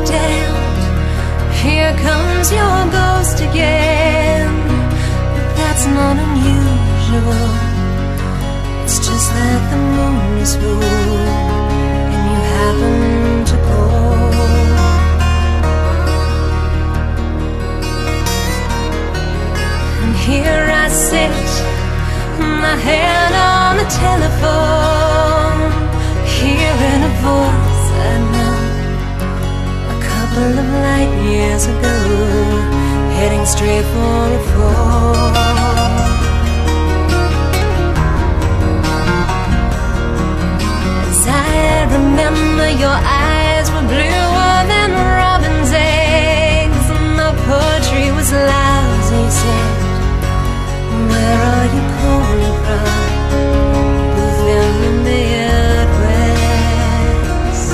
damned, here comes your ghost again. But that's not unusual, it's just that the moon is full and you happen to call. And here I sit, my hand on the telephone, hearing a voice I know a couple of light years ago, heading straight for a fall. As I remember, your eyes were bluer than robin's eggs, and my poetry was lousy, said, where are you calling from? Boothville in the Midwest.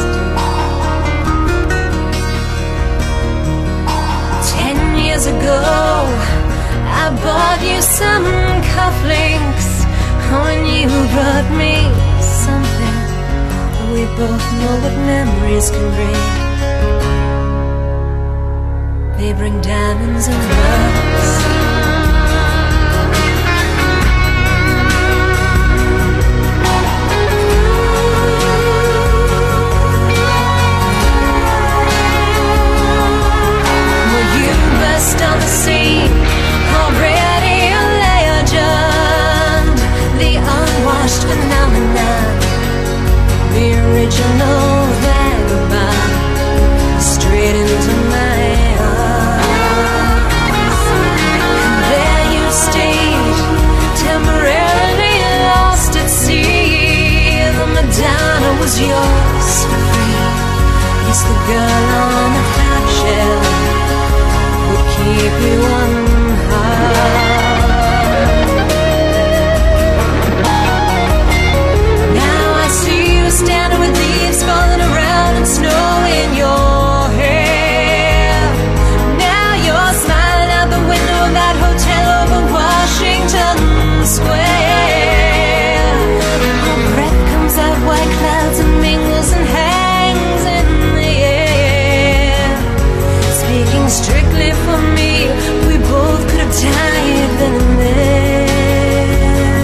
10 years ago, I bought you some cufflinks when you brought me something. We both know what memories can bring. They bring diamonds and rust. On the scene, already a legend, the unwashed phenomenon, the original vagabond, straight into my arms. And there you stayed, temporarily lost at sea. The Madonna was yours for free. It's the girl on the half shell, keep you unharmed. Now I see you standing with leaves falling around and snow in your hair. Now you're smiling out the window of that hotel over Washington Square. Your breath comes out white clouds and mingles and hangs in the air. Speaking strictly for me, we both could have died then and there.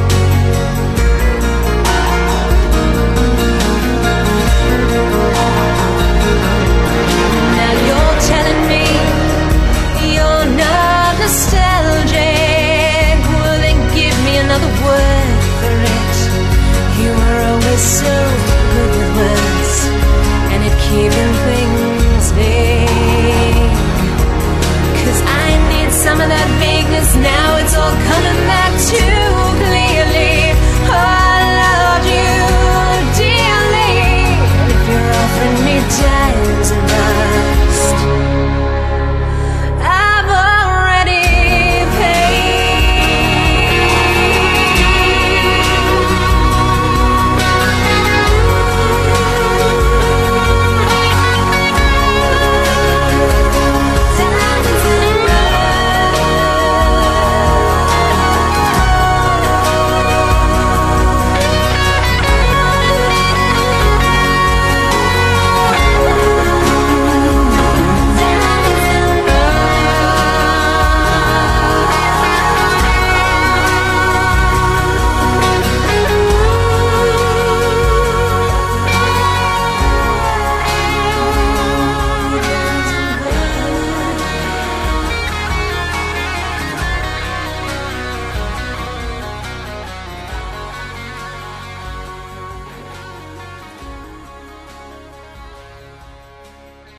Now you're telling me you're not nostalgic. Well, then give me another word for it. You were always so good with words, and at keeping things vague. 'Cause I need some of that vagueness now, it's all coming back.